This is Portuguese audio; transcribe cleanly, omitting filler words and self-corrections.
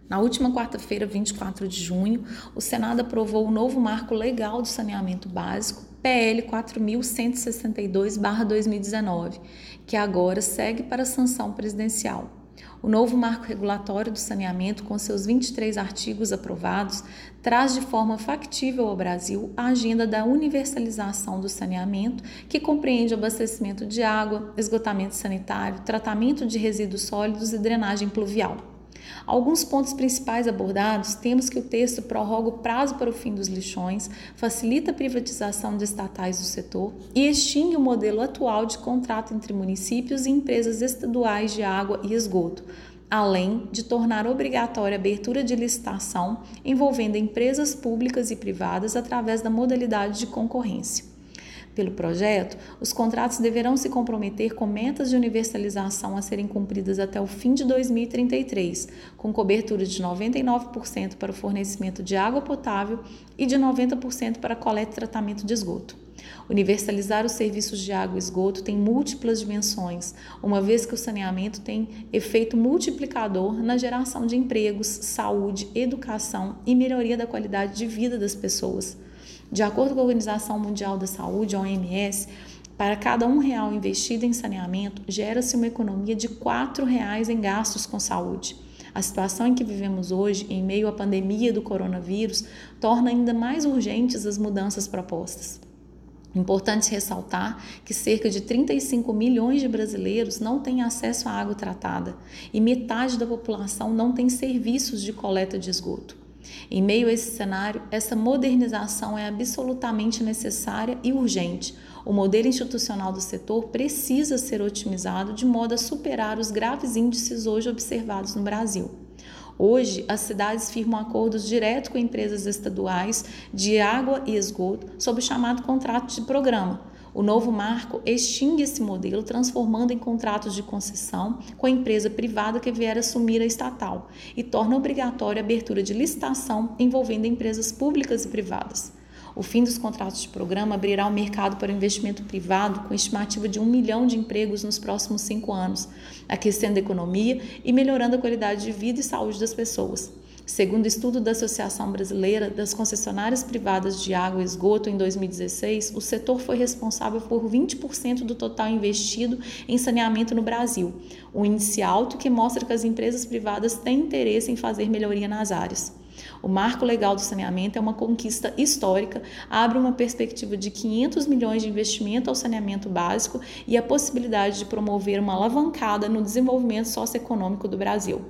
Na última quarta-feira, 24 de junho, o Senado aprovou o novo Marco Legal do Saneamento Básico, PL 4162/2019, que agora segue para a sanção presidencial. O novo marco regulatório do saneamento, com seus 23 artigos aprovados, traz de forma factível ao Brasil a agenda da universalização do saneamento, que compreende o abastecimento de água, esgotamento sanitário, tratamento de resíduos sólidos e drenagem pluvial. Alguns pontos principais abordados: temos que o texto prorroga o prazo para o fim dos lixões, facilita a privatização de estatais do setor e extingue o modelo atual de contrato entre municípios e empresas estaduais de água e esgoto, além de tornar obrigatória a abertura de licitação envolvendo empresas públicas e privadas através da modalidade de concorrência. Pelo projeto, os contratos deverão se comprometer com metas de universalização a serem cumpridas até o fim de 2033, com cobertura de 99% para o fornecimento de água potável e de 90% para coleta e tratamento de esgoto. Universalizar os serviços de água e esgoto tem múltiplas dimensões, uma vez que o saneamento tem efeito multiplicador na geração de empregos, saúde, educação e melhoria da qualidade de vida das pessoas. De acordo com a Organização Mundial da Saúde, a OMS, para cada R$1 investido em saneamento, gera-se uma economia de R$4 em gastos com saúde. A situação em que vivemos hoje, em meio à pandemia do coronavírus, torna ainda mais urgentes as mudanças propostas. Importante ressaltar que cerca de 35 milhões de brasileiros não têm acesso à água tratada e metade da população não tem serviços de coleta de esgoto. Em meio a esse cenário, essa modernização é absolutamente necessária e urgente. O modelo institucional do setor precisa ser otimizado de modo a superar os graves índices hoje observados no Brasil. Hoje, as cidades firmam acordos diretos com empresas estaduais de água e esgoto sob o chamado contrato de programa. O novo marco extingue esse modelo, transformando em contratos de concessão com a empresa privada que vier assumir a estatal e torna obrigatória a abertura de licitação envolvendo empresas públicas e privadas. O fim dos contratos de programa abrirá o mercado para o investimento privado com estimativa de 1 milhão de empregos nos próximos 5 anos, aquecendo a economia e melhorando a qualidade de vida e saúde das pessoas. Segundo estudo da Associação Brasileira das Concessionárias Privadas de Água e Esgoto, em 2016, o setor foi responsável por 20% do total investido em saneamento no Brasil, um índice alto que mostra que as empresas privadas têm interesse em fazer melhoria nas áreas. O Marco Legal do Saneamento é uma conquista histórica, abre uma perspectiva de 500 milhões de investimento ao saneamento básico e a possibilidade de promover uma alavancada no desenvolvimento socioeconômico do Brasil.